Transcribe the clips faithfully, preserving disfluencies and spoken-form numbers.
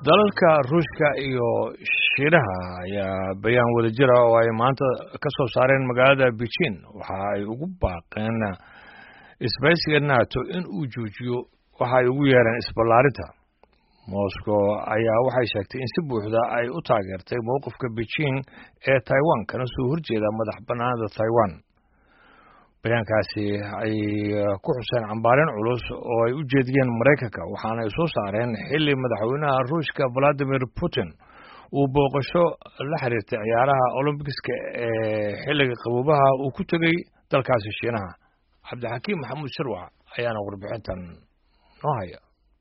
dalalka Ruushka iyo Shiinaha ayaa bayaan wadajir ah oo ay maanta ka soo saareen magaalada Beijing waxa ay ugu baaqeen isbahaysiga NATO in uu joojiyo waxa ay ugu yeereen isballaarinta. Moscow ayaa waxay sheegtay in si buuxda ay u taageertay mowqifka Beijing ee Taiwan kana soo horjeeda madax bannaanida Taiwan. bayaankaasi ay ku xuseen cambaarin culus oo ay u jeediyeen Mareykanka waxaana ay soo saareen xilli madaxweynaha Ruushka Vladimir Putin uu booqasho la xiriirtay ciyaaraha Olympics ee xilliga qaboobaha uu ku tagay dalkaasi Shiinaha. Cabdixakiim Maxamuud Sharwac ayaana warbixintan noo haya.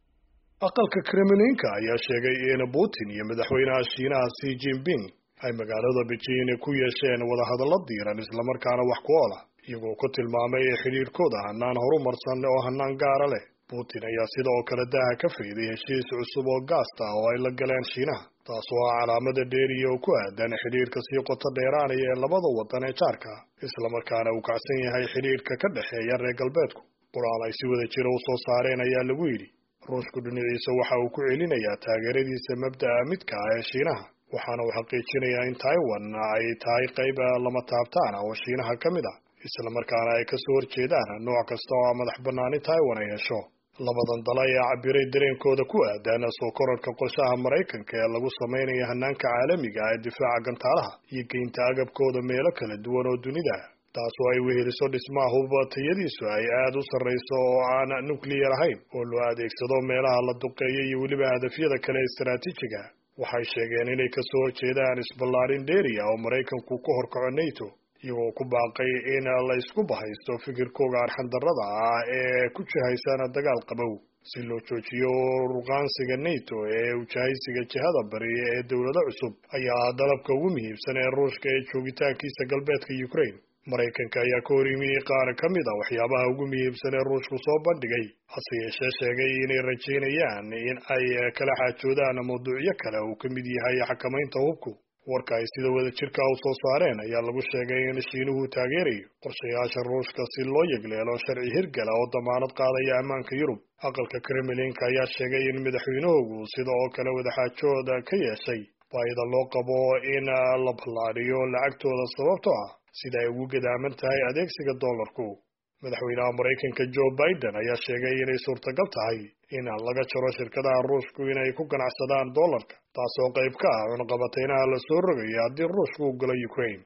aqalka Kremlinka ayaa sheegay in Putin iyo madaxweynaha Shiinaha Xi Jinping ay magaalada Beijing ku yeesheen wadahadallo diiran isla markaana wax ku ool ah iyagoo ku tilmaamay xiriirkooda hanaan horumarsan oo hanaan gaara leh. Putin ayaa sidoo kale daaha ka fayday heshiis cusub oo gaasta oo ay la galeen Shiinaha, taasoo ah calaamada dheeriya oo ku aadan xiriirka sii qoto dheeraanaya ee labada waddan ee jaarka, isla markaana uu kacsan yahay xiriirka ka dhexeeya reer galbeedku. Qoraal ay si wada jira u soo saareen ayaa lagu yidhi Ruushku dhinaciisa waxa uu ku celinayaa taageeradiisa mabda'a midka ah ee Shiinaha, waxaana uu xaqiijinayaa in Taiwan ay tahay qayb lama taabtaan ah oo Shiinaha ka mid ah, isla markaana ay ka soo horjeedaan nooc kasta oo madax bannaani Taiwan ay hesho. Labadan dal ayaa cabiray dareenkooda ku aadan soo korodhka qorshaha Mareykanka ee lagu samaynayo hanaanka caalamiga ah ee difaaca gantaalaha iyo geynta agabkooda meelo kala duwan oo dunida, taasoo ay weheliso dhismaha hub tayadiisu ay aad u sarreyso oo aan nuclear ahayn oo loo adeegsado meelaha la duqeeyo iyo weliba hadafyada kale ee istaraatiijiga. Waxay sheegeen inay ka soo horjeedaan isballaarin dheeriya oo Mareykanku ku horkaco NATO, iyagoo ku baaqay in la isku bahaysto fikirkooda arxandarrada ah ee ku jihaysan dagaal qabow si loo joojiyo ruqaansiga NATO ee ujahaysiga jihada bari ee dowlado cusub ayaa dalabka ugu muhiimsan ee Ruushka ee joogitaankiisa galbeedka Ukraine. Mareykanka ayaa ka hor yimi qaar ka mid ah waxyaabaha ugu muhiimsan ee Ruushku soo bandhigay, hase yeeshee sheegay inay rajaynayaan in ay kala xaajoodaan mawduucyo kale uu ka mid yahay xakamaynta hubku. Warka ay sida wada jirka u soo saareen ayaa lagu sheegay in Shiinuhu taageerayo qorshayaasha Ruushka si loo yegleelo sharci hirgala oo damaanad qaadaya ammaanka Yurub. Aqalka Kremlinka ayaa sheegay in madaxweynuhu sidoo kale wadaxaajooda ka yeeshay baahida loo qabo in la ballaadhiyo lacagtooda sababtoo ah sida ay ugu gadaaman tahay adeegsiga dollarku. Madaxweynaha Mareykanka Joe Biden ayaa sheegay inay suurtagal tahay in laga jaro shirkadaha Ruushku inay ku ganacsadaan dollarka, taasoo qayb ka ah cunaqabateynaha la soo rogayo haddii Ruushku u galo Ukraine.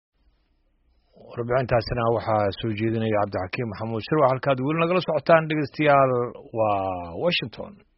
warbixintaasina waxaa soo jeedinaya Cabdixakiim Maxamuud Sharwac. halkaad weli nagala socotaan dhegeystayaal waa Washington.